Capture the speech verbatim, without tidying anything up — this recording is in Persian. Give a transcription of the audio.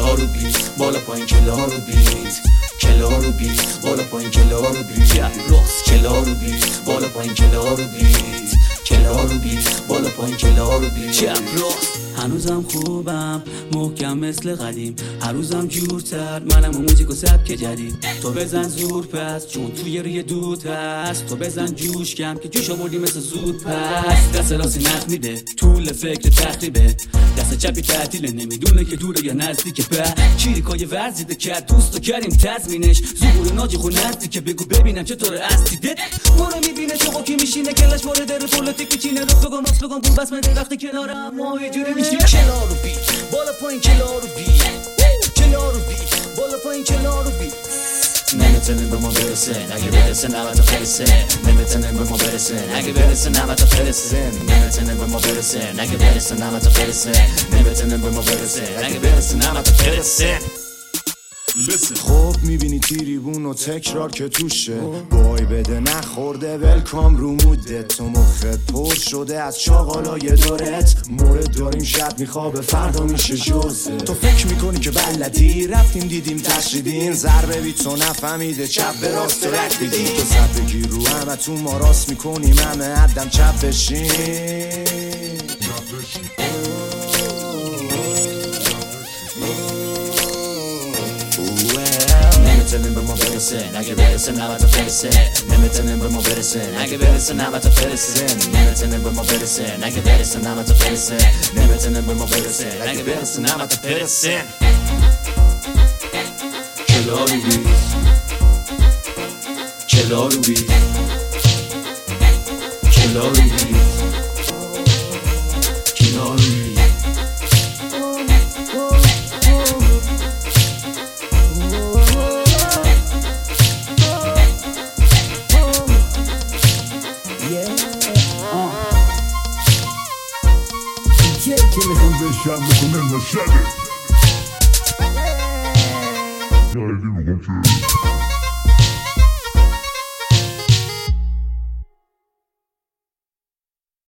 کلا رو بیت بالا پایین کلا رو بیت کلا رو بیت بالا پایین کلا رو بیت راست کلا رو بیت بالا پایین کلا رو بیت کلا رو بیت بالا پایین کلا رو بیت راست هنوزم خوبم محکم مثل قدیم هر روزم جورتر منم و موزیک و سبک جدید تو بزن زور پس چون توی روی دود هست تو بزن جوش کم که جوش آوردی مثل زود پس دست راستی نخ میده طول فکر تخریبه دست چپی تعطیله نمیدونه که دوره یا نزدیکه به چیریکای ورزیده کرد دوست و کریم تضمینش زبور ناجی خو نزدیکه بگو ببینم چطور استیده ما رو میبینه چه کی میشینه کلش مورد در پلیتیک میچینه رو بگم ماس بگم بول بس مده وقتی کنارم ما یه جوری میشیم کلا رو بیت بالا پایین کلا رو بیت کلا رو بیت بالا پایین کلا رو بیت نمیتونه به ما برسه اگه برسه نباید فرسه نمیتونه به ما برسه اگه برسه نباید فرسه نمیتونه به ما برسه اگه برسه نباید فرسه نمیتونه به ما برسه اگه برسه نباید فرسه خب میبینی تیریبون و تکرار که توشه بای بده نخورده ولکام رو مودت تو مخت پر شده از چاقالای دارت مورد داریم شب میخوابه فردا میشه جزه تو فکر میکنی که بلدی رفتیم دیدیم تشریدین ضربه بی تو نفهمیده چپ به راست رک دیدی تو سب بگیر رو همه تو ما راست میکنیم همه عدم چپ بشین نمیتونیم به ما برسه اگه برسه نباید فرسه نمیتونیم به ما برسه اگه برسه نباید فرسه نمیتونیم به ما برسه اگه برسه نباید فرسه نمیتونیم به ما برسه اگه برسه نباید فرسه کلا رو بیت کلا رو بیت کلا رو بیت کلا رو بیت که میخوام بشم میکنم نشده یا ایدی میگم که